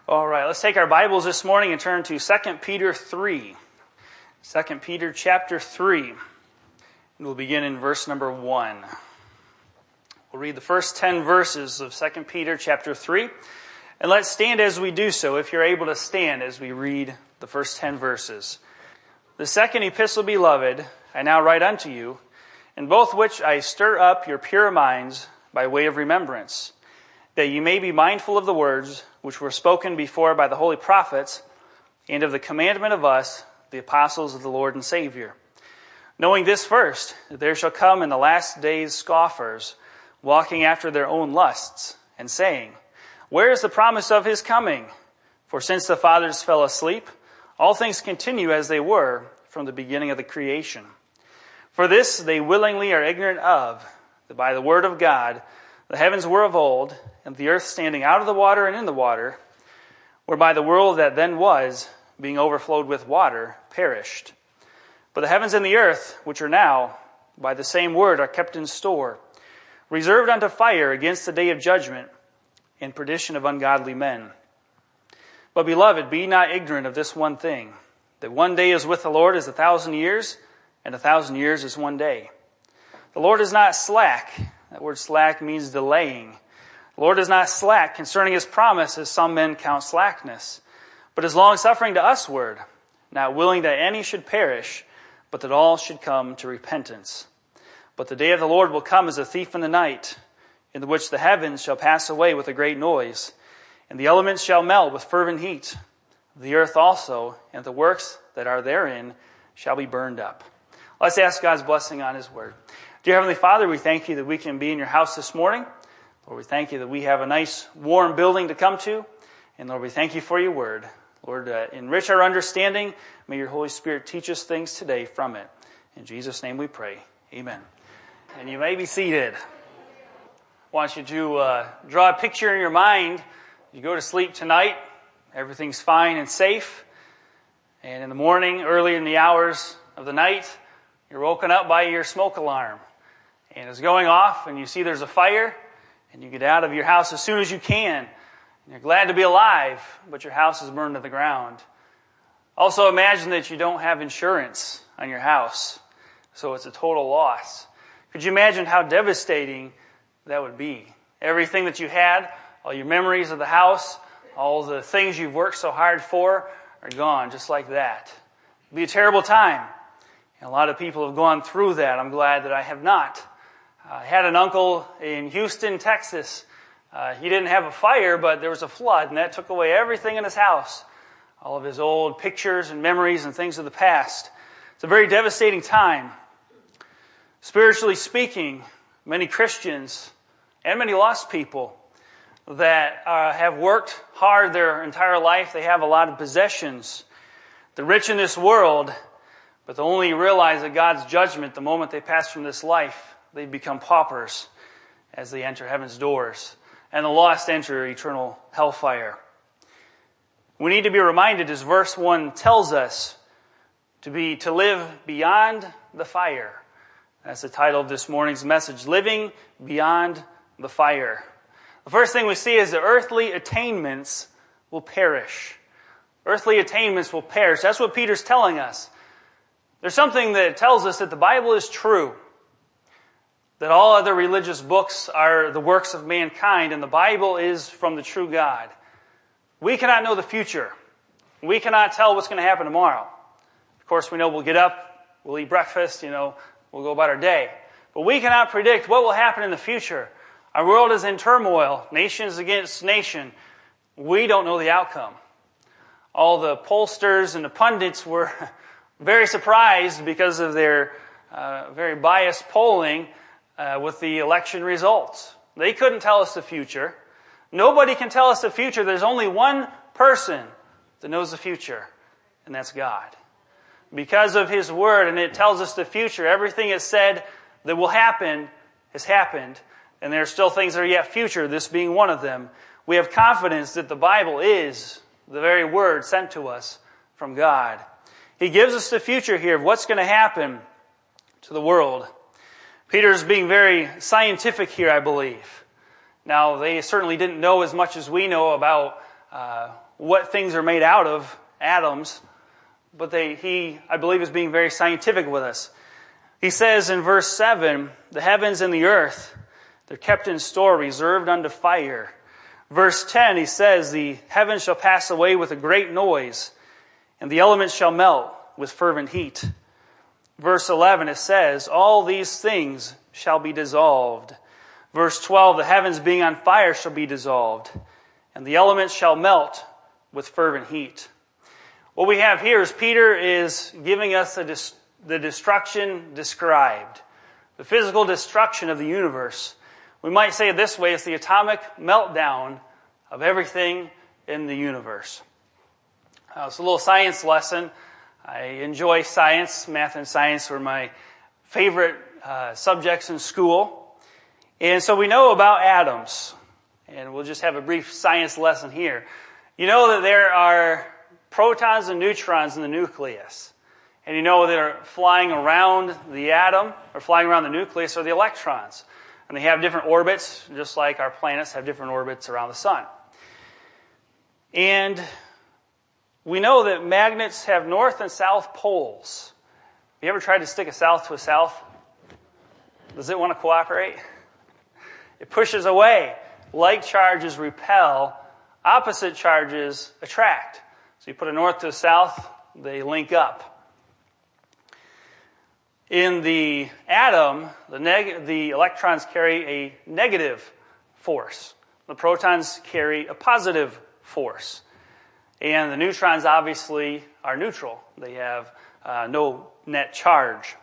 All right, let's take our Bibles this morning and turn to 2 Peter 3. 2 Peter chapter 3. And we'll begin in verse number 1. We'll read the first 10 verses of 2 Peter chapter 3. And let's stand as we do so, if you're able to stand as we read the first 10 verses. The second epistle, beloved, I now write unto you, in both which I stir up your pure minds by way of remembrance, that ye may be mindful of the words which were spoken before by the holy prophets, and of the commandment of us, the apostles of the Lord and Savior. Knowing this first, that there shall come in the last days scoffers, walking after their own lusts, and saying, Where is the promise of his coming? For since the fathers fell asleep, all things continue as they were from the beginning of the creation. For this they willingly are ignorant of, that by the word of God the heavens were of old, and the earth standing out of the water and in the water, whereby the world that then was, being overflowed with water, perished. But the heavens and the earth, which are now, by the same word are kept in store, reserved unto fire against the day of judgment, and perdition of ungodly men. But beloved, be not ignorant of this one thing, that one day is with the Lord as 1,000 years, and 1,000 years is one day. The Lord is not slack. That word slack means delaying. The Lord is not slack concerning his promise, as some men count slackness, but is long-suffering to usward, not willing that any should perish, but that all should come to repentance. But the day of the Lord will come as a thief in the night, in which the heavens shall pass away with a great noise, and the elements shall melt with fervent heat. The earth also, and the works that are therein, shall be burned up. Let's ask God's blessing on his word. Dear Heavenly Father, we thank you that we can be in your house this morning. Lord, we thank you that we have a nice, warm building to come to. And Lord, we thank you for your word. Lord, enrich our understanding. May your Holy Spirit teach us things today from it. In Jesus' name we pray. Amen. And you may be seated. I want you to draw a picture in your mind. You go to sleep tonight. Everything's fine and safe. And in the morning, early in the hours of the night, you're woken up by your smoke alarm. And it's going off, and you see there's a fire, and you get out of your house as soon as you can. And you're glad to be alive, but your house is burned to the ground. Also imagine that you don't have insurance on your house, so it's a total loss. Could you imagine how devastating that would be? Everything that you had, all your memories of the house, all the things you've worked so hard for are gone just like that. It'd be a terrible time. And a lot of people have gone through that. I'm glad that I have not. I had an uncle in Houston, Texas. He didn't have a fire, but there was a flood, and that took away everything in his house. All of his old pictures and memories and things of the past. It's a very devastating time. Spiritually speaking, many Christians and many lost people that have worked hard their entire life, they have a lot of possessions. The rich in this world, but they only realize that God's judgment, the moment they pass from this life, they become paupers as they enter heaven's doors. And the lost enter eternal hellfire. We need to be reminded, as verse 1 tells us, to live beyond the fire. That's the title of this morning's message, Living Beyond the Fire. The first thing we see is that earthly attainments will perish. Earthly attainments will perish. That's what Peter's telling us. There's something that tells us that the Bible is true, that all other religious books are the works of mankind, and the Bible is from the true God. We cannot know the future. We cannot tell what's going to happen tomorrow. Of course, we know we'll get up, we'll eat breakfast, we'll go about our day. But we cannot predict what will happen in the future. Our world is in turmoil, nations against nation. We don't know the outcome. All the pollsters and the pundits were very surprised because of their very biased polling with the election results. They couldn't tell us the future. Nobody can tell us the future. There's only one person that knows the future, and that's God. Because of his word, and it tells us the future, everything is said that will happen has happened, and there are still things that are yet future, this being one of them. We have confidence that the Bible is the very word sent to us from God. He gives us the future here of what's going to happen to the world. Peter's being very scientific here, I believe. Now, they certainly didn't know as much as we know about what things are made out of, atoms, but he, I believe, is being very scientific with us. He says in verse 7, the heavens and the earth, they're kept in store, reserved unto fire. Verse 10, he says, the heavens shall pass away with a great noise, and the elements shall melt with fervent heat. Verse 11, it says, all these things shall be dissolved. Verse 12, the heavens being on fire shall be dissolved, and the elements shall melt with fervent heat. What we have here is Peter is giving us the destruction described, the physical destruction of the universe. We might say it this way, it's the atomic meltdown of everything in the universe. It's a little science lesson. I enjoy science. Math and science were my favorite subjects in school. And so we know about atoms. And we'll just have a brief science lesson here. You know that there are protons and neutrons in the nucleus. And you know that are flying around the atom, or flying around the nucleus, are the electrons. And they have different orbits, just like our planets have different orbits around the sun. And we know that magnets have north and south poles. Have you ever tried to stick a south to a south? Does it want to cooperate? It pushes away. Like charges repel, opposite charges attract. So you put a north to a south, they link up. In the atom, the electrons carry a negative force. The protons carry a positive force. And the neutrons obviously are neutral. They have no net charge.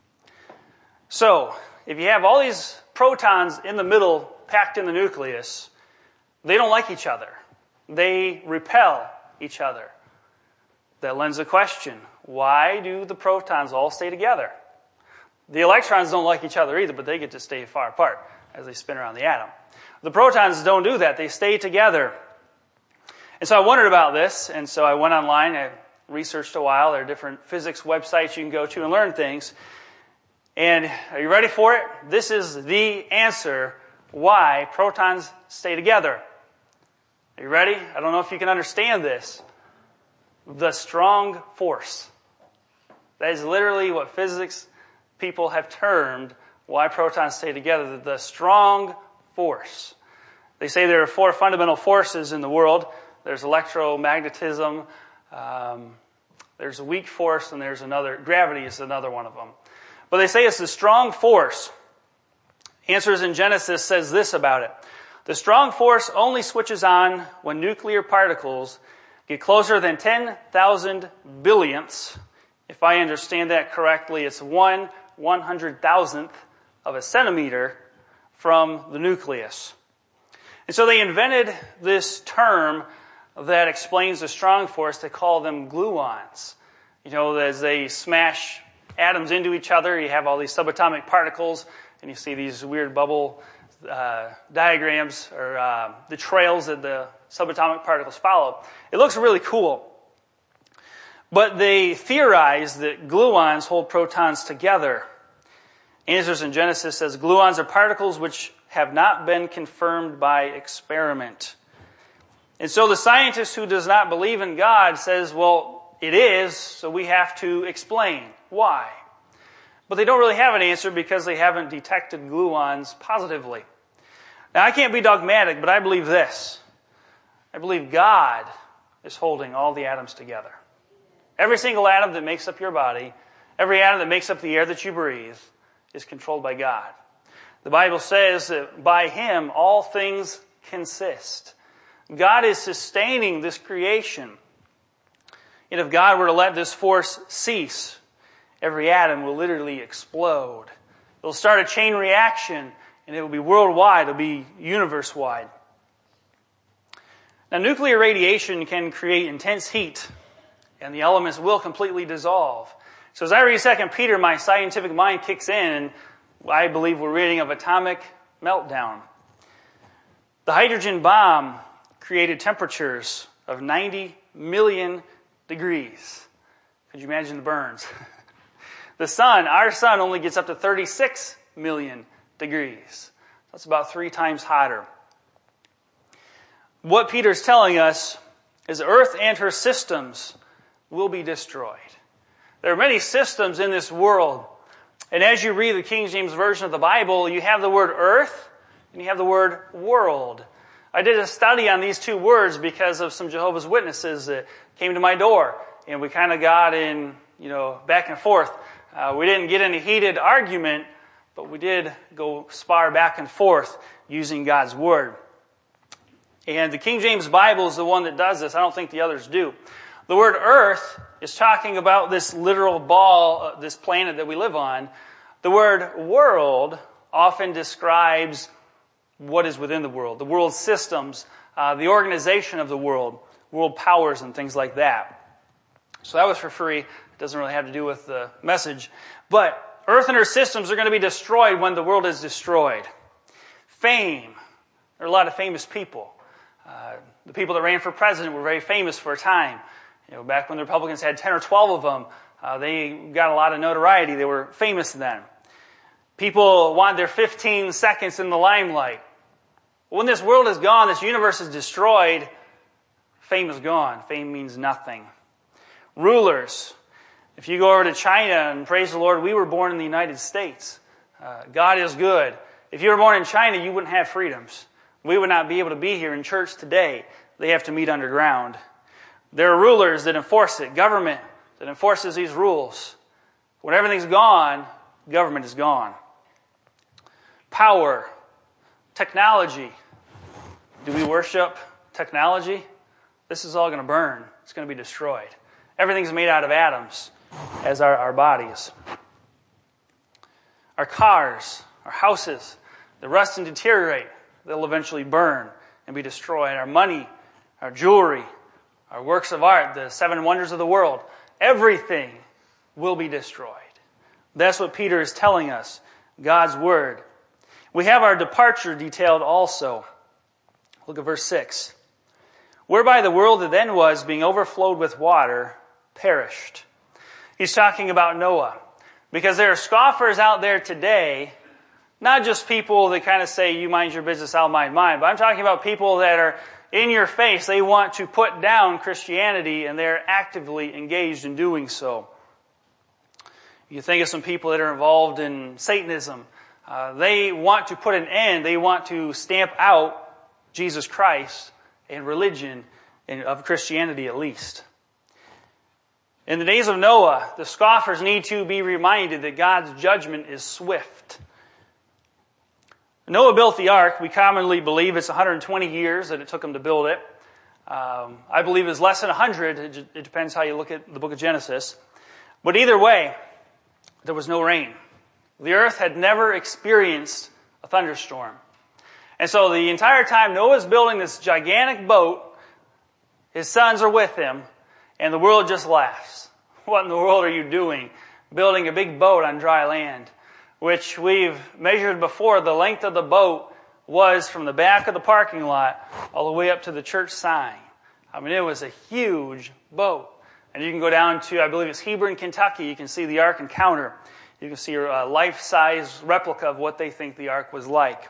So, if you have all these protons in the middle packed in the nucleus, they don't like each other. They repel each other. That lends a question. Why do the protons all stay together? The electrons don't like each other either, but they get to stay far apart as they spin around the atom. The protons don't do that. They stay together. And so I wondered about this, and so I went online. I researched a while. There are different physics websites you can go to and learn things. And are you ready for it? This is the answer why protons stay together. Are you ready? I don't know if you can understand this. The strong force. That is literally what physics people have termed why protons stay together. The strong force. They say there are 4 fundamental forces in the world. There's electromagnetism, there's a weak force, and there's another, gravity is another one of them. But they say it's the strong force. Answers in Genesis says this about it. The strong force only switches on when nuclear particles get closer than 10,000 billionths. If I understand that correctly, it's 1/100,000th of a centimeter from the nucleus. And so they invented this term that explains the strong force. They call them gluons. You know, as they smash atoms into each other, you have all these subatomic particles, and you see these weird bubble diagrams, or the trails that the subatomic particles follow. It looks really cool. But they theorize that gluons hold protons together. Answers in Genesis says gluons are particles which have not been confirmed by experiment. And so the scientist who does not believe in God says, well, it is, so we have to explain why. But they don't really have an answer because they haven't detected gluons positively. Now, I can't be dogmatic, but I believe this. I believe God is holding all the atoms together. Every single atom that makes up your body, every atom that makes up the air that you breathe, is controlled by God. The Bible says that by Him all things consist. God is sustaining this creation. And if God were to let this force cease, every atom will literally explode. It'll start a chain reaction, and it will be worldwide. It'll be universe-wide. Now, nuclear radiation can create intense heat, and the elements will completely dissolve. So as I read 2 Peter, my scientific mind kicks in, and I believe we're reading of atomic meltdown. The hydrogen bomb created temperatures of 90 million degrees. Could you imagine the burns? The sun, our sun, only gets up to 36 million degrees. That's about 3 times hotter. What Peter's telling us is earth and her systems will be destroyed. There are many systems in this world. And as you read the King James Version of the Bible, you have the word earth and you have the word world. I did a study on these two words because of some Jehovah's Witnesses that came to my door. And we kind of got in, back and forth. We didn't get in a heated argument, but we did go spar back and forth using God's Word. And the King James Bible is the one that does this. I don't think the others do. The word earth is talking about this literal ball, this planet that we live on. The word world often describes what is within the world's systems, the organization of the world powers and things like that. So that was for free. It doesn't really have to do with the message. But earth and her systems are going to be destroyed when the world is destroyed. Fame. There are a lot of famous people. The people that ran for president were very famous for a time. Back when the Republicans had 10 or 12 of them, they got a lot of notoriety. They were famous then. People wanted their 15 seconds in the limelight. When this world is gone, this universe is destroyed, fame is gone. Fame means nothing. Rulers. If you go over to China, and praise the Lord, we were born in the United States. God is good. If you were born in China, you wouldn't have freedoms. We would not be able to be here in church today. They have to meet underground. There are rulers that enforce it, government that enforces these rules. When everything's gone, government is gone. Power, technology. Do we worship technology? This is all going to burn. It's going to be destroyed. Everything's made out of atoms, as are our bodies. Our cars, our houses, they rust and deteriorate. They'll eventually burn and be destroyed. Our money, our jewelry, our works of art, the 7 wonders of the world, everything will be destroyed. That's what Peter is telling us, God's Word. We have our departure detailed also. Look at verse 6. Whereby the world that then was, being overflowed with water, perished. He's talking about Noah. Because there are scoffers out there today, not just people that kind of say, you mind your business, I'll mind mine, but I'm talking about people that are in your face. They want to put down Christianity, and they're actively engaged in doing so. You think of some people that are involved in Satanism. They want to put an end, they want to stamp out Jesus Christ and religion, of Christianity at least. In the days of Noah, the scoffers need to be reminded that God's judgment is swift. Noah built the ark. We commonly believe it's 120 years that it took him to build it. I believe it's less than 100. It depends how you look at the book of Genesis. But either way, there was no rain. The earth had never experienced a thunderstorm. And so the entire time Noah's building this gigantic boat, his sons are with him, and the world just laughs. What in the world are you doing? Building a big boat on dry land, which we've measured before. The length of the boat was from the back of the parking lot all the way up to the church sign. I mean, it was a huge boat. And you can go down to, I believe it's Hebron, Kentucky. You can see the Ark Encounter. You can see a life-size replica of what they think the ark was like.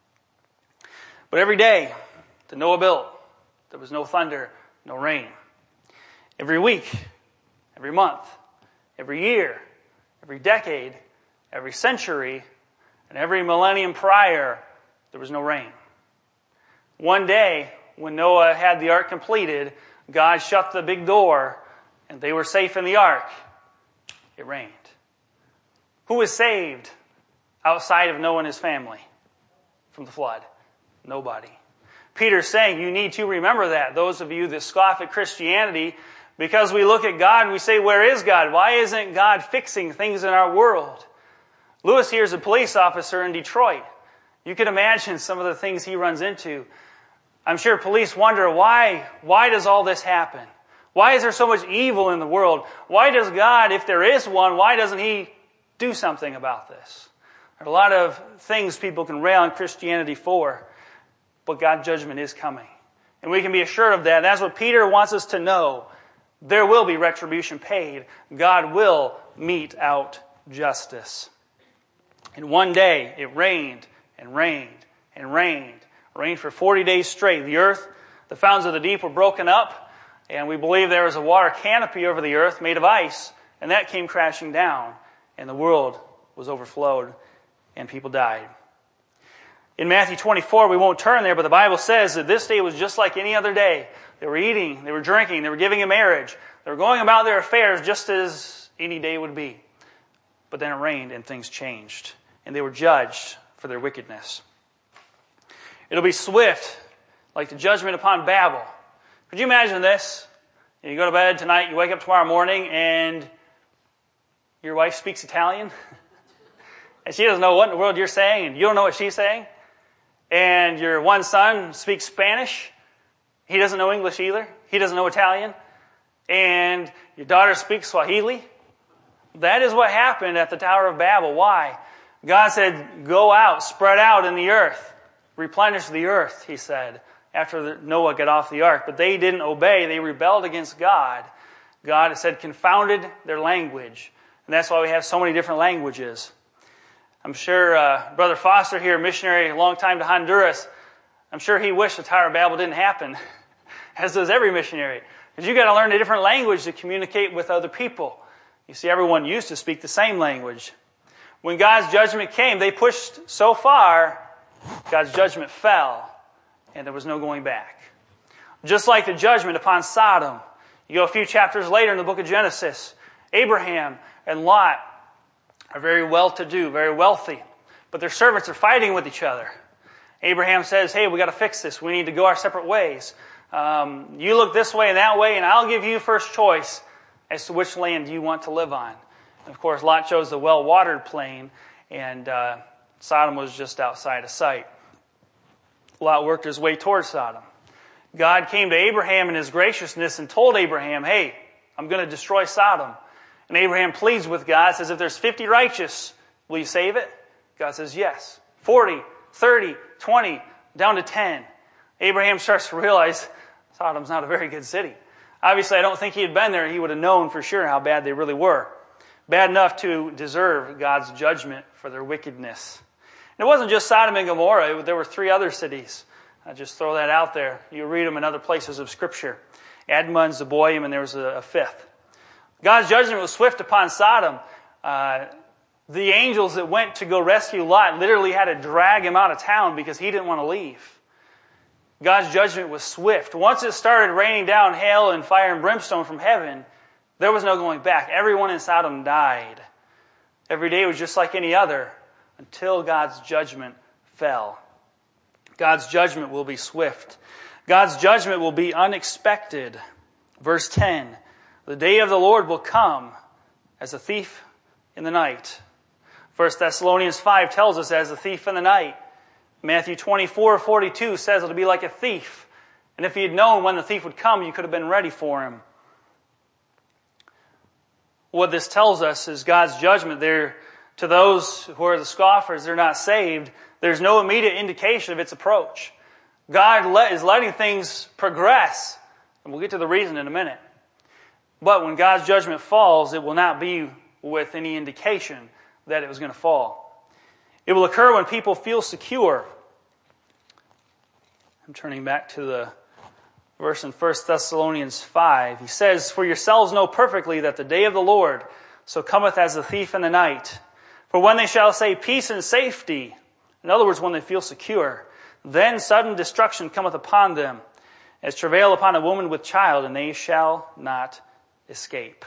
But every day that Noah built, there was no thunder, no rain. Every week, every month, every year, every decade, every century, and every millennium prior, there was no rain. One day, when Noah had the ark completed, God shut the big door, and they were safe in the ark. It rained. Who was saved outside of Noah and his family from the flood? Nobody. Peter's saying you need to remember that, those of you that scoff at Christianity, because we look at God and we say, where is God? Why isn't God fixing things in our world? Lewis here is a police officer in Detroit. You can imagine some of the things he runs into. I'm sure police wonder, why does all this happen? Why is there so much evil in the world? Why does God, if there is one, why doesn't He do something about this? There are a lot of things people can rail on Christianity for, but God's judgment is coming. And we can be assured of that. That's what Peter wants us to know. There will be retribution paid. God will mete out justice. And one day it rained and rained and rained. Rained for 40 days straight. The earth, the fountains of the deep were broken up. And we believe there was a water canopy over the earth made of ice, and that came crashing down, and the world was overflowed, and people died. In Matthew 24, we won't turn there, but the Bible says that this day was just like any other day. They were eating, they were drinking, they were giving in marriage. They were going about their affairs just as any day would be. But then it rained and things changed, and they were judged for their wickedness. It'll be swift, like the judgment upon Babel. Could you imagine this? You go to bed tonight, you wake up tomorrow morning, and your wife speaks Italian, and she doesn't know what in the world you're saying, and you don't know what she's saying. And your one son speaks Spanish. He doesn't know English either. He doesn't know Italian. And your daughter speaks Swahili. That is what happened at the Tower of Babel. Why? God said, go out, spread out in the earth. Replenish the earth, he said, after Noah got off the ark. But they didn't obey. They rebelled against God. God said, confounded their language. And that's why we have so many different languages. I'm sure Brother Foster here, missionary a long time to Honduras, I'm sure he wished the Tower of Babel didn't happen, as does every missionary. Because you've got to learn a different language to communicate with other people. You see, everyone used to speak the same language. When God's judgment came, they pushed so far, God's judgment fell, and there was no going back. Just like the judgment upon Sodom. You go a few chapters later in the book of Genesis, Abraham and Lot are very well-to-do, very wealthy, but their servants are fighting with each other. Abraham says, hey, we got to fix this. We need to go our separate ways. You look this way and that way, and I'll give you first choice as to which land you want to live on. And of course, Lot chose the well-watered plain, and Sodom was just outside of sight. Lot worked his way towards Sodom. God came to Abraham in his graciousness and told Abraham, hey, I'm going to destroy Sodom. And Abraham pleads with God, says, if there's 50 righteous, will you save it? God says, yes. 40, 30, 20, down to 10. Abraham starts to realize Sodom's not a very good city. Obviously, I don't think he had been there. He would have known for sure how bad they really were. Bad enough to deserve God's judgment for their wickedness. And it wasn't just Sodom and Gomorrah. There were 3 other cities. I'll just throw that out there. You read them in other places of Scripture. Admah and Zeboim, and there was a 5th. God's judgment was swift upon Sodom. The angels that went to go rescue Lot literally had to drag him out of town because he didn't want to leave. God's judgment was swift. Once it started raining down hail and fire and brimstone from heaven, there was no going back. Everyone in Sodom died. Every day was just like any other until God's judgment fell. God's judgment will be swift. God's judgment will be unexpected. Verse 10, the day of the Lord will come as a thief in the night. 1 Thessalonians 5 tells us as a thief in the night. Matthew 24:42 says it'll be like a thief. And if he had known when the thief would come, you could have been ready for him. What this tells us is God's judgment there to those who are the scoffers, they're not saved. There's no immediate indication of its approach. God is letting things progress. And we'll get to the reason in a minute. But when God's judgment falls, it will not be with any indication that it was going to fall. It will occur when people feel secure. I'm turning back to the verse in 1 Thessalonians 5. He says, for yourselves know perfectly that the day of the Lord so cometh as a thief in the night. For when they shall say peace and safety, in other words, when they feel secure, then sudden destruction cometh upon them, as travail upon a woman with child, and they shall not escape.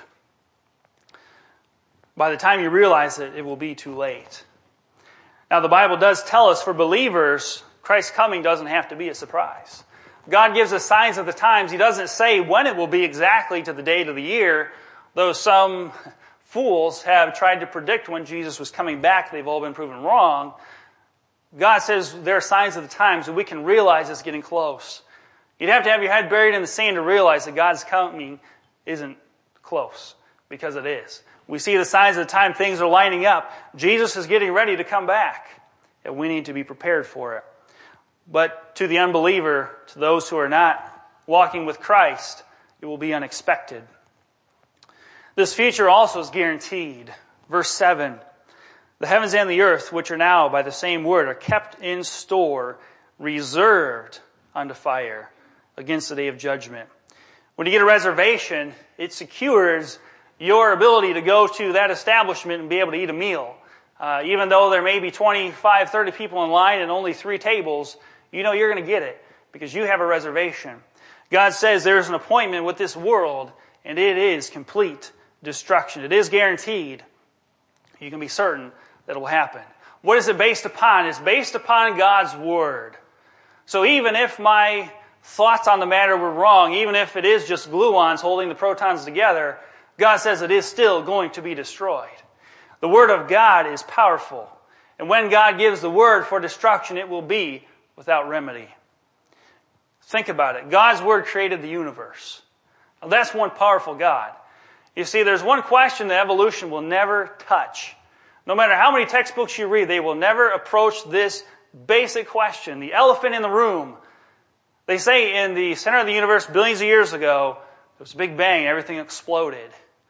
By the time you realize it, it will be too late. Now, the Bible does tell us for believers, Christ's coming doesn't have to be a surprise. God gives us signs of the times. He doesn't say when it will be exactly to the date of the year, though some fools have tried to predict when Jesus was coming back. They've all been proven wrong. God says there are signs of the times that we can realize it's getting close. You'd have to have your head buried in the sand to realize that God's coming isn't close, because it is. We see the signs of the time things are lining up. Jesus is getting ready to come back, and we need to be prepared for it. But to the unbeliever, to those who are not walking with Christ, it will be unexpected. This future also is guaranteed. Verse 7, the heavens and the earth, which are now by the same word, are kept in store, reserved unto fire, against the day of judgment, When you get a reservation, it secures your ability to go to that establishment and be able to eat a meal. Even though there may be 25, 30 people in line and only 3 tables, you know you're going to get it because you have a reservation. God says there's an appointment with this world, and it is complete destruction. It is guaranteed. You can be certain that it will happen. What is it based upon? It's based upon God's Word. So even if my thoughts on the matter were wrong, even if it is just gluons holding the protons together, God says it is still going to be destroyed. The Word of God is powerful. And when God gives the word for destruction, it will be without remedy. Think about it. God's Word created the universe. Now, that's one powerful God. You see, there's one question that evolution will never touch. No matter how many textbooks you read, they will never approach this basic question, the elephant in the room. They say in the center of the universe billions of years ago, there was a big bang, everything exploded.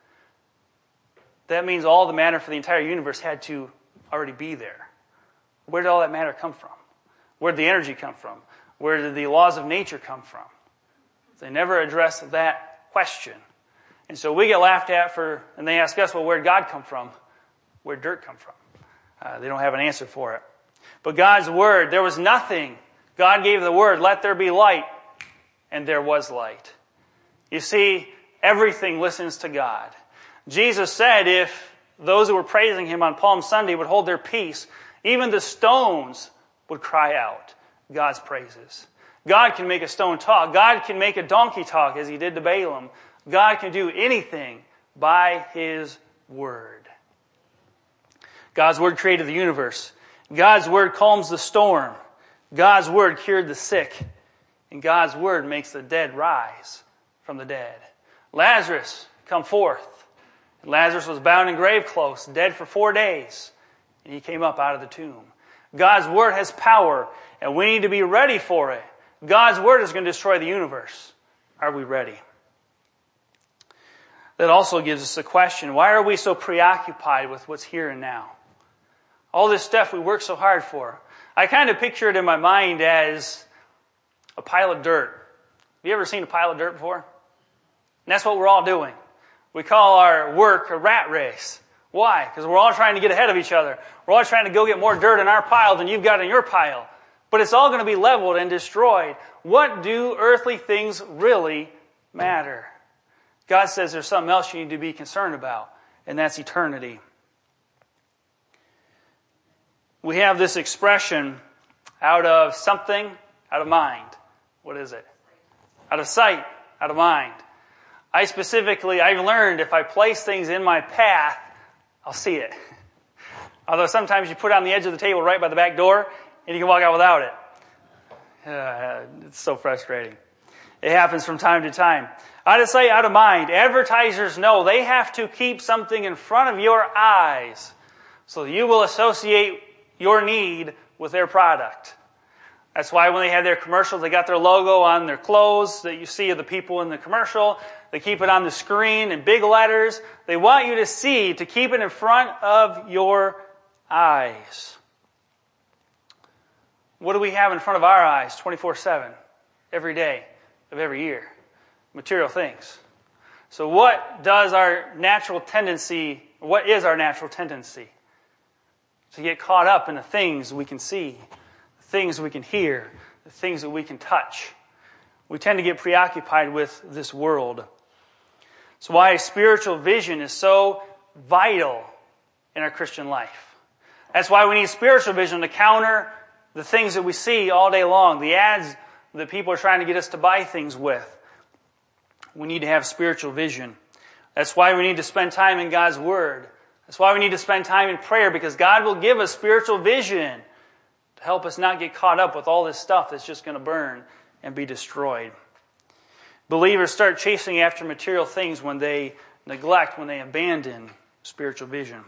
That means all the matter for the entire universe had to already be there. Where did all that matter come from? Where did the energy come from? Where did the laws of nature come from? They never address that question. And so we get laughed at and they ask us, well, where did God come from? Where did dirt come from? They don't have an answer for it. But God's Word, there was nothing. God gave the word, let there be light, and there was light. You see, everything listens to God. Jesus said if those who were praising Him on Palm Sunday would hold their peace, even the stones would cry out God's praises. God can make a stone talk. God can make a donkey talk, as He did to Balaam. God can do anything by His Word. God's Word created the universe. God's Word calms the storm. God's Word cured the sick. And God's Word makes the dead rise from the dead. Lazarus, come forth. And Lazarus was bound in grave clothes, dead for 4 days. And he came up out of the tomb. God's Word has power, and we need to be ready for it. God's Word is going to destroy the universe. Are we ready? That also gives us a question. Why are we so preoccupied with what's here and now? All this stuff we work so hard for. I kind of picture it in my mind as a pile of dirt. Have you ever seen a pile of dirt before? And that's what we're all doing. We call our work a rat race. Why? Because we're all trying to get ahead of each other. We're all trying to go get more dirt in our pile than you've got in your pile. But it's all going to be leveled and destroyed. What do earthly things really matter? God says there's something else you need to be concerned about, and that's eternity. We have this expression, out of something, out of mind. What is it? Out of sight, out of mind. I've learned if I place things in my path, I'll see it. Although sometimes you put it on the edge of the table right by the back door, and you can walk out without it. It's so frustrating. It happens from time to time. Out of sight, out of mind. Advertisers know they have to keep something in front of your eyes so you will associate your need with their product. That's why when they have their commercials, they got their logo on their clothes that you see of the people in the commercial. They keep it on the screen in big letters. They want you to see, to keep it in front of your eyes. What do we have in front of our eyes 24/7, every day of every year? Material things. So what is our natural tendency? To get caught up in the things we can see, the things we can hear, the things that we can touch. We tend to get preoccupied with this world. That's why spiritual vision is so vital in our Christian life. That's why we need spiritual vision to counter the things that we see all day long, the ads that people are trying to get us to buy things with. We need to have spiritual vision. That's why we need to spend time in God's Word. That's why we need to spend time in prayer, because God will give us spiritual vision to help us not get caught up with all this stuff that's just going to burn and be destroyed. Believers start chasing after material things when they neglect, when they abandon spiritual vision.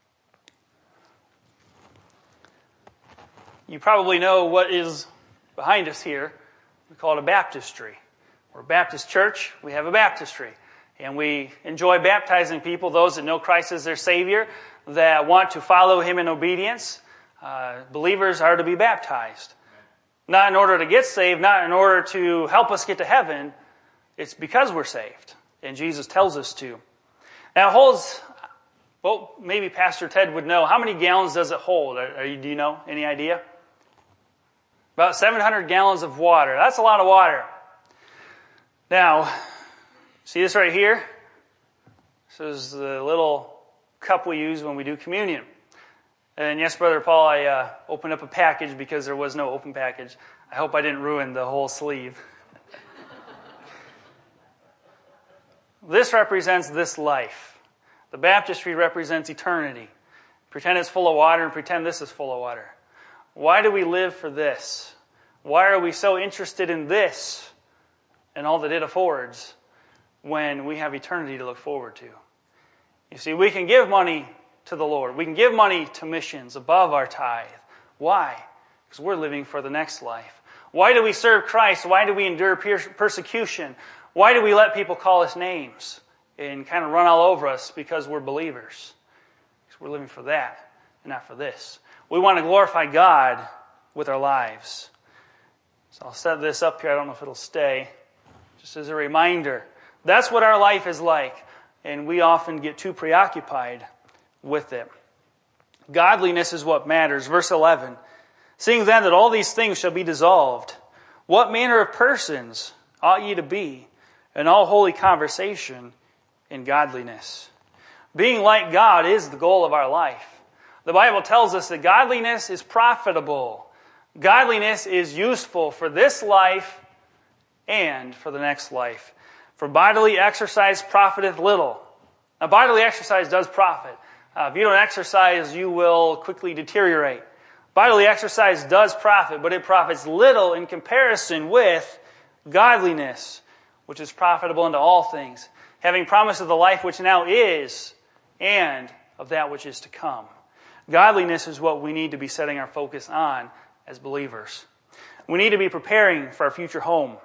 You probably know what is behind us here. We call it a baptistry. We're a Baptist church. We have a baptistry. And we enjoy baptizing people, those that know Christ as their Savior, that want to follow Him in obedience. Believers are to be baptized. Not in order to get saved, not in order to help us get to heaven, It's because we're saved, and Jesus tells us to. Now it holds, well, maybe Pastor Ted would know. How many gallons does it hold? Do you know? Any idea? About 700 gallons of water. That's a lot of water. Now, see this right here? This is the little cup we use when we do communion. And yes, Brother Paul, I opened up a package because there was no open package. I hope I didn't ruin the whole sleeve. This represents this life. The baptistry represents eternity. Pretend it's full of water and pretend this is full of water. Why do we live for this? Why are we so interested in this and all that it affords when we have eternity to look forward to? You see, we can give money to the Lord. We can give money to missions above our tithe. Why? Because we're living for the next life. Why do we serve Christ? Why do we endure persecution? Why do we let people call us names and kind of run all over us? Because we're believers. Because we're living for that and not for this. We want to glorify God with our lives. So I'll set this up here. I don't know if it'll stay. Just as a reminder. That's what our life is like. And we often get too preoccupied with it. Godliness is what matters. Verse 11. Seeing then that all these things shall be dissolved, what manner of persons ought ye to be in all holy conversation and godliness? Being like God is the goal of our life. The Bible tells us that godliness is profitable. Godliness is useful for this life and for the next life. For bodily exercise profiteth little. Now, bodily exercise does profit. If you don't exercise, you will quickly deteriorate. Bodily exercise does profit, but it profits little in comparison with godliness, which is profitable unto all things, having promise of the life which now is, and of that which is to come. Godliness is what we need to be setting our focus on as believers. We need to be preparing for our future home.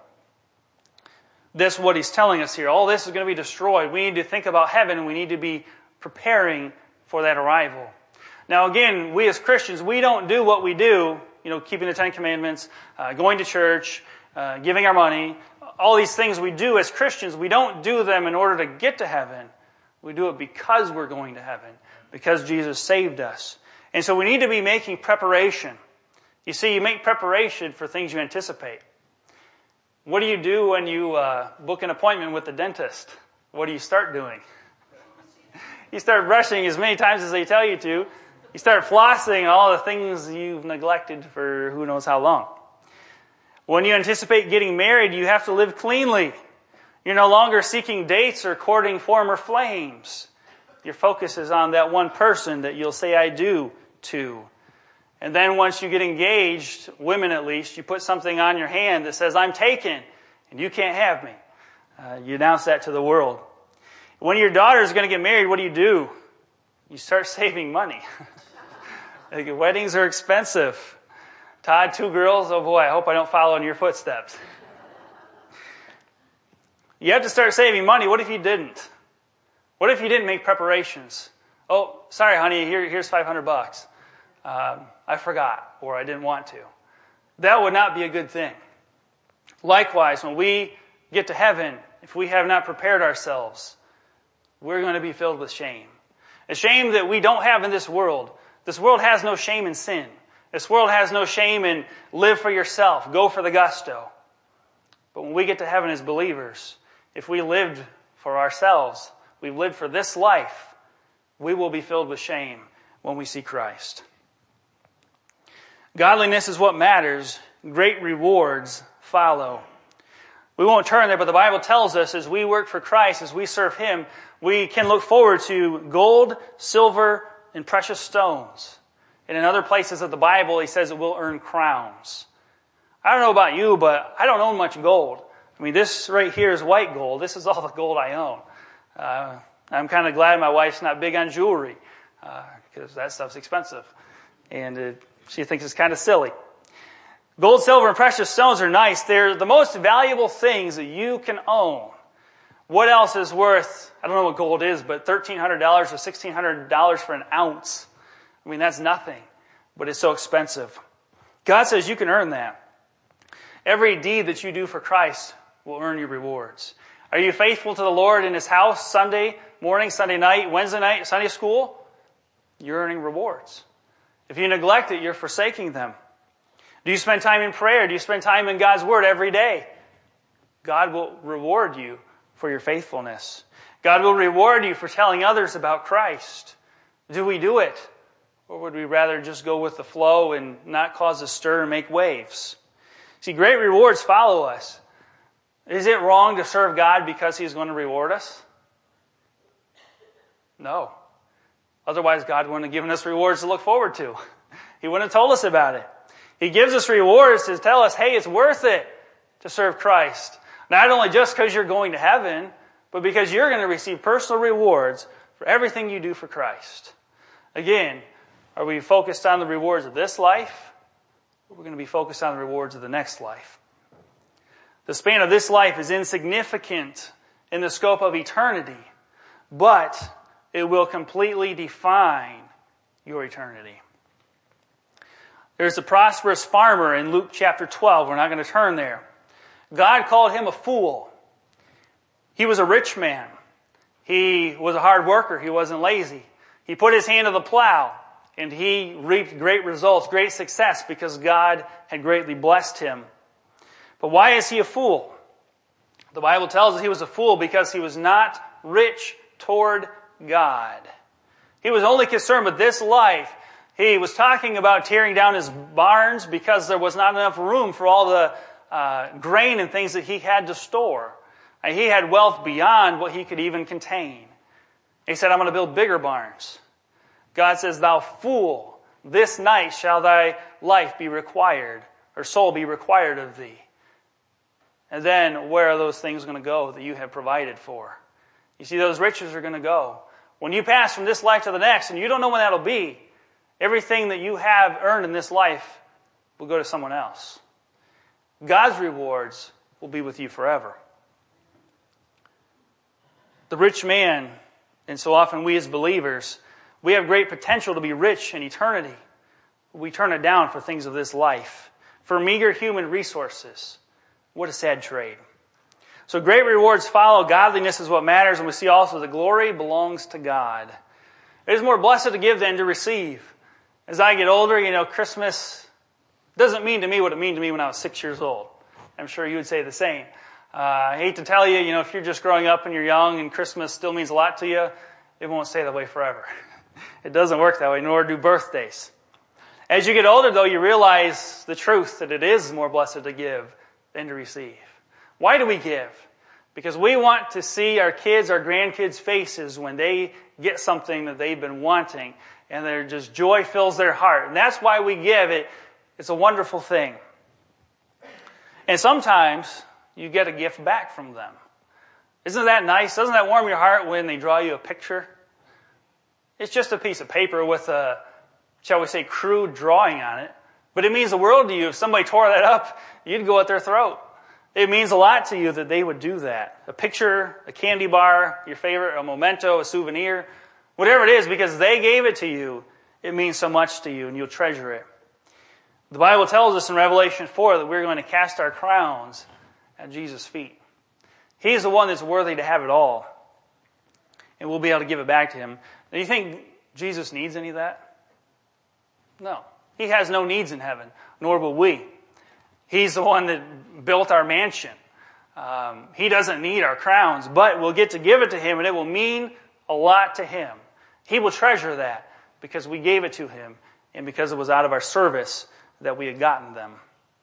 This is what he's telling us here. All this is going to be destroyed. We need to think about heaven, and we need to be preparing for that arrival. Now again, we as Christians, we don't do what we do, keeping the Ten Commandments, going to church, giving our money, all these things we do as Christians, we don't do them in order to get to heaven. We do it because we're going to heaven, because Jesus saved us. And so we need to be making preparation. You see, you make preparation for things you anticipate. What do you do when you book an appointment with the dentist? What do you start doing? You start brushing as many times as they tell you to. You start flossing all the things you've neglected for who knows how long. When you anticipate getting married, you have to live cleanly. You're no longer seeking dates or courting former flames. Your focus is on that one person that you'll say I do to. And then once you get engaged, women at least, you put something on your hand that says, I'm taken, and you can't have me. You announce that to the world. When your daughter is going to get married, what do? You start saving money. Weddings are expensive. Todd, 2 girls, oh boy, I hope I don't follow in your footsteps. You have to start saving money. What if you didn't? What if you didn't make preparations? Oh, sorry, honey, here's $500. I forgot, or I didn't want to. That would not be a good thing. Likewise, when we get to heaven, if we have not prepared ourselves, we're going to be filled with shame. A shame that we don't have in this world. This world has no shame in sin. This world has no shame in live for yourself, go for the gusto. But when we get to heaven as believers, if we lived for ourselves, we've lived for this life, we will be filled with shame when we see Christ. Godliness is what matters. Great rewards follow. We won't turn there, but the Bible tells us as we work for Christ, as we serve Him, we can look forward to gold, silver, and precious stones. And in other places of the Bible, He says that we'll earn crowns. I don't know about you, but I don't own much gold. I mean, this right here is white gold. This is all the gold I own. I'm kind of glad my wife's not big on jewelry, because that stuff's expensive. And she thinks it's kind of silly. Gold, silver, and precious stones are nice. They're the most valuable things that you can own. What else is worth, I don't know what gold is, but $1,300 or $1,600 for an ounce? I mean, that's nothing, but it's so expensive. God says you can earn that. Every deed that you do for Christ will earn you rewards. Are you faithful to the Lord in His house Sunday morning, Sunday night, Wednesday night, Sunday school? You're earning rewards. If you neglect it, you're forsaking them. Do you spend time in prayer? Do you spend time in God's Word every day? God will reward you for your faithfulness. God will reward you for telling others about Christ. Do we do it? Or would we rather just go with the flow and not cause a stir and make waves? See, great rewards follow us. Is it wrong to serve God because He's going to reward us? No. Otherwise, God wouldn't have given us rewards to look forward to. He wouldn't have told us about it. He gives us rewards to tell us, hey, it's worth it to serve Christ. Not only just because you're going to heaven, but because you're going to receive personal rewards for everything you do for Christ. Again, are we focused on the rewards of this life? Or are we going to be focused on the rewards of the next life? The span of this life is insignificant in the scope of eternity, but it will completely define your eternity. There's a prosperous farmer in Luke chapter 12. We're not going to turn there. God called him a fool. He was a rich man. He was a hard worker. He wasn't lazy. He put his hand to the plow, and he reaped great results, great success, because God had greatly blessed him. But why is he a fool? The Bible tells us he was a fool because he was not rich toward God. He was only concerned with this life. He was talking about tearing down his barns because there was not enough room for all the grain and things that he had to store. And he had wealth beyond what he could even contain. He said, I'm going to build bigger barns. God says, thou fool, this night shall thy life be required, or soul be required of thee. And then where are those things going to go that you have provided for? You see, those riches are going to go. When you pass from this life to the next, and you don't know when that'll be, everything that you have earned in this life will go to someone else. God's rewards will be with you forever. The rich man, and so often we as believers, we have great potential to be rich in eternity. We turn it down for things of this life, for meager human resources. What a sad trade. So great rewards follow. Godliness is what matters, and we see also the glory belongs to God. It is more blessed to give than to receive. As I get older, Christmas doesn't mean to me what it meant to me when I was 6 years old. I'm sure you would say the same. I hate to tell you, if you're just growing up and you're young and Christmas still means a lot to you, it won't stay that way forever. It doesn't work that way, nor do birthdays. As you get older, though, you realize the truth that it is more blessed to give than to receive. Why do we give? Because we want to see our kids, our grandkids' faces when they get something that they've been wanting, and their just joy fills their heart. And that's why we give it. It's a wonderful thing. And sometimes you get a gift back from them. Isn't that nice? Doesn't that warm your heart when they draw you a picture? It's just a piece of paper with a, shall we say, crude drawing on it. But it means the world to you. If somebody tore that up, you'd go at their throat. It means a lot to you that they would do that. A picture, a candy bar, your favorite, a memento, a souvenir, whatever it is, because they gave it to you, it means so much to you and you'll treasure it. The Bible tells us in Revelation 4 that we're going to cast our crowns at Jesus' feet. He's the one that's worthy to have it all. And we'll be able to give it back to Him. Do you think Jesus needs any of that? No. He has no needs in heaven, nor will we. He's the one that built our mansion. He doesn't need our crowns, but we'll get to give it to Him, and it will mean a lot to Him. He will treasure that because we gave it to Him, and because it was out of our service that we had gotten them.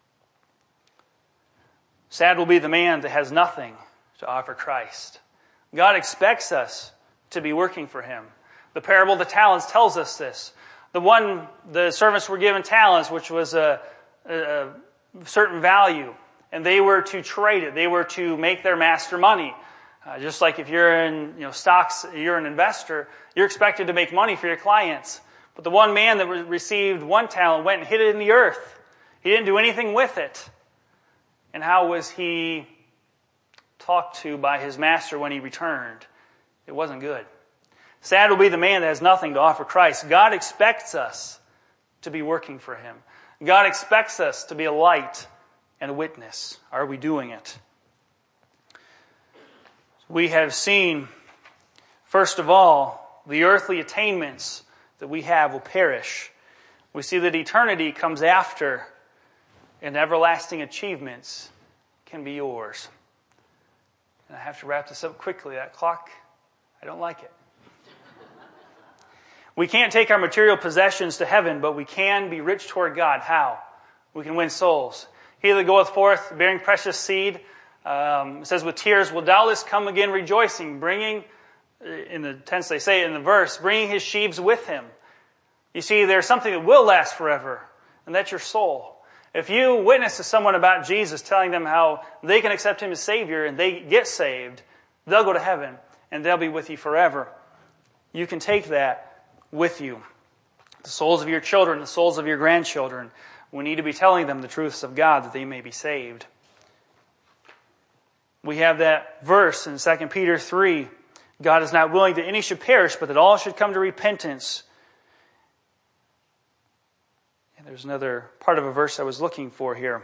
Sad will be the man that has nothing to offer Christ. God expects us to be working for Him. The parable of the talents tells us this. The servants were given talents, which was a certain value, and they were to trade it. They were to make their master money. Just like if you're in stocks, you're an investor, you're expected to make money for your clients. But the one man that received one talent went and hid it in the earth. He didn't do anything with it. And how was he talked to by his master when he returned? It wasn't good. Sad will be the man that has nothing to offer Christ. God expects us to be working for Him. God expects us to be a light and a witness. Are we doing it? we have seen, first of all, the earthly attainments that we have will perish. We see that eternity comes after, and everlasting achievements can be yours. And I have to wrap this up quickly. That clock, I don't like it. We can't take our material possessions to heaven, but we can be rich toward God. How? We can win souls. He that goeth forth bearing precious seed, it says, with tears will doubtless come again rejoicing, bringing, in the tense they say in the verse, bringing his sheaves with him. You see, there's something that will last forever, and that's your soul. If you witness to someone about Jesus, telling them how they can accept him as Savior and they get saved, they'll go to heaven and they'll be with you forever. You can take that with you. The souls of your children, the souls of your grandchildren, we need to be telling them the truths of God that they may be saved. We have that verse in 2 Peter 3. God is not willing that any should perish, but that all should come to repentance. And there's another part of a verse I was looking for here.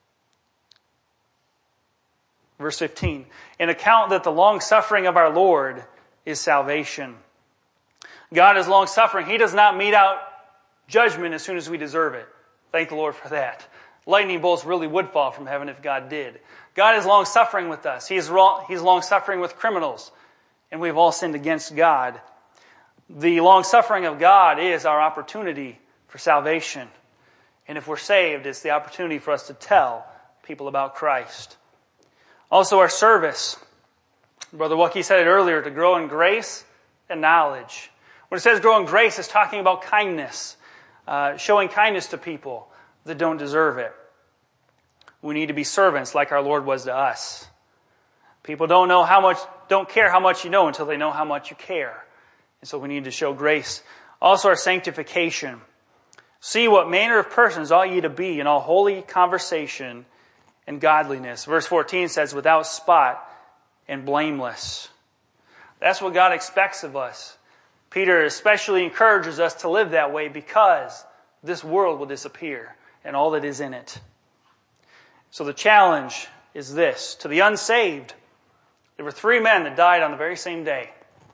Verse 15. And account that the long suffering of our Lord is salvation. God is long suffering. He does not mete out judgment as soon as we deserve it. Thank the Lord for that. Lightning bolts really would fall from heaven if God did. God is long suffering with us. He's long suffering with criminals. And we've all sinned against God. The long suffering of God is our opportunity for salvation. And if we're saved, it's the opportunity for us to tell people about Christ. Also our service. Brother Wucky said it earlier, to grow in grace and knowledge. When it says grow in grace, it's talking about kindness. Showing kindness to people that don't deserve it. We need to be servants like our Lord was to us. People don't care how much you know until they know how much you care. And so we need to show grace. Also our sanctification. See what manner of persons ought ye to be in all holy conversation and godliness. Verse 14 says, without spot and blameless. That's what God expects of us. Peter especially encourages us to live that way because this world will disappear and all that is in it. So the challenge is this. To the unsaved, there were 3 men that died on the very same day.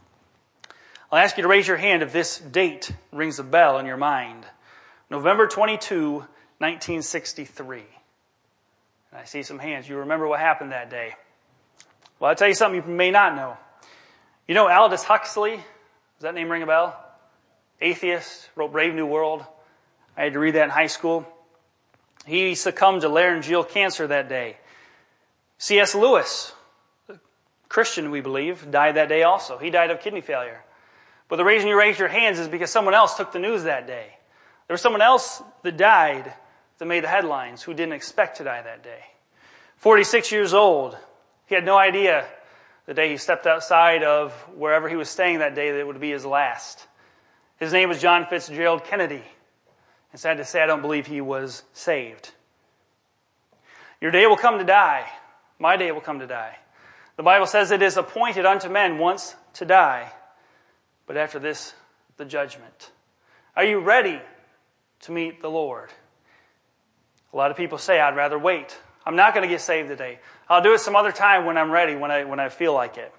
I'll ask you to raise your hand if this date rings a bell in your mind. November 22, 1963. And I see some hands. You remember what happened that day. Well, I'll tell you something you may not know. You know Aldous Huxley? Does that name ring a bell? Atheist, wrote Brave New World. I had to read that in high school. He succumbed to laryngeal cancer that day. C.S. Lewis, a Christian we believe, died that day also. He died of kidney failure. But the reason you raised your hands is because someone else took the news that day. There was someone else that died that made the headlines who didn't expect to die that day. 46 years old. He had no idea the day he stepped outside of wherever he was staying that day that it would be his last. His name was John Fitzgerald Kennedy. And sad to say, I don't believe he was saved. Your day will come to die. My day will come to die. The Bible says it is appointed unto men once to die, but after this, the judgment. Are you ready to meet the Lord? A lot of people say, I'd rather wait. I'm not going to get saved today. I'll do it some other time when I'm ready, when I feel like it.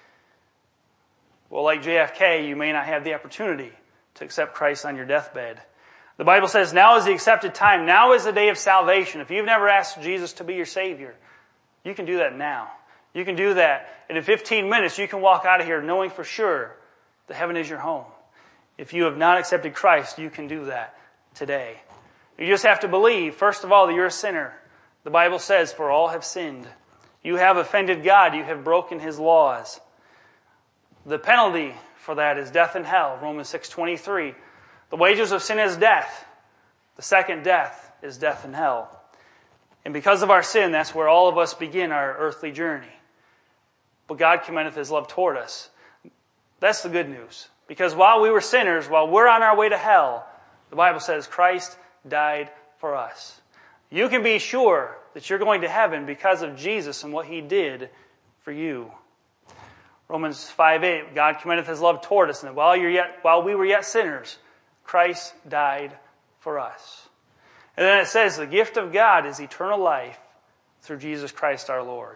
Well, like JFK, you may not have the opportunity to accept Christ on your deathbed. The Bible says now is the accepted time. Now is the day of salvation. If you've never asked Jesus to be your Savior, you can do that now. You can do that. And in 15 minutes, you can walk out of here knowing for sure that heaven is your home. If you have not accepted Christ, you can do that today. You just have to believe, first of all, that you're a sinner. The Bible says, for all have sinned. You have offended God. You have broken His laws. The penalty for that is death and hell. Romans 6:23. The wages of sin is death. The second death is death and hell. And because of our sin, that's where all of us begin our earthly journey. But God commendeth His love toward us. That's the good news. Because while we were sinners, while we're on our way to hell, the Bible says Christ died for us. You can be sure that you're going to heaven because of Jesus and what He did for you. Romans 5:8, God commendeth His love toward us, and that while we were yet sinners, Christ died for us. And then it says, the gift of God is eternal life through Jesus Christ our Lord.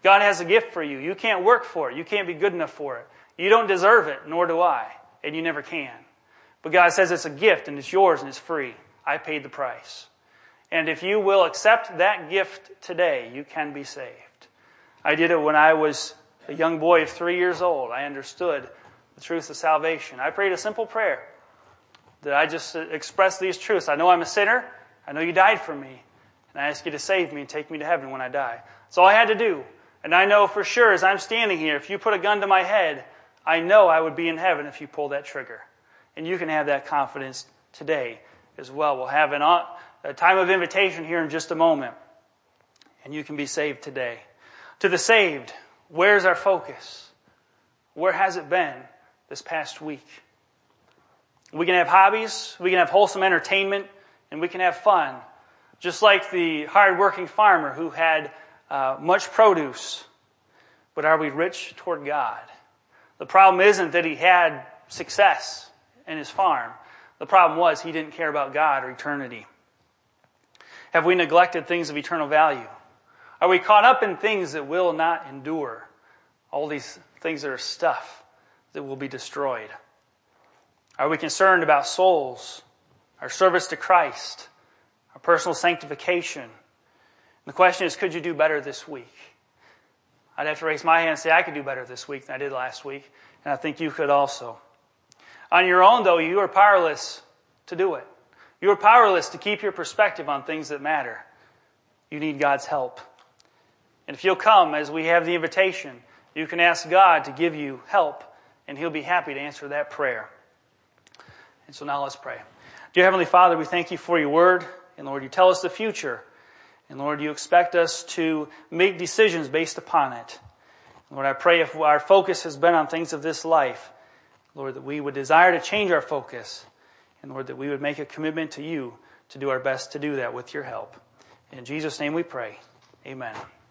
God has a gift for you. You can't work for it. You can't be good enough for it. You don't deserve it, nor do I, and you never can. But God says it's a gift, and it's yours, and it's free. I paid the price. And if you will accept that gift today, you can be saved. I did it when I was a young boy of 3 years old. I understood the truth of salvation. I prayed a simple prayer that I just expressed these truths. I know I'm a sinner. I know you died for me. And I ask you to save me and take me to heaven when I die. That's all I had to do. And I know for sure as I'm standing here, if you put a gun to my head, I know I would be in heaven if you pulled that trigger. And you can have that confidence today as well. We'll have a time of invitation here in just a moment. And you can be saved today. To the saved, where's our focus? Where has it been this past week? We can have hobbies, we can have wholesome entertainment, and we can have fun. Just like the hard-working farmer who had much produce. But are we rich toward God? The problem isn't that he had success in his farm. The problem was he didn't care about God or eternity. Have we neglected things of eternal value? Are we caught up in things that will not endure? All these things that are stuff that will be destroyed. Are we concerned about souls, our service to Christ, our personal sanctification? And the question is, could you do better this week? I'd have to raise my hand and say I could do better this week than I did last week, and I think you could also. On your own, though, you are powerless to do it. You are powerless to keep your perspective on things that matter. You need God's help. And if you'll come as we have the invitation, you can ask God to give you help, and He'll be happy to answer that prayer. And so now let's pray. Dear Heavenly Father, we thank you for your word. And Lord, you tell us the future. And Lord, you expect us to make decisions based upon it. Lord, I pray if our focus has been on things of this life, Lord, that we would desire to change our focus. And Lord, that we would make a commitment to you to do our best to do that with your help. In Jesus' name we pray. Amen.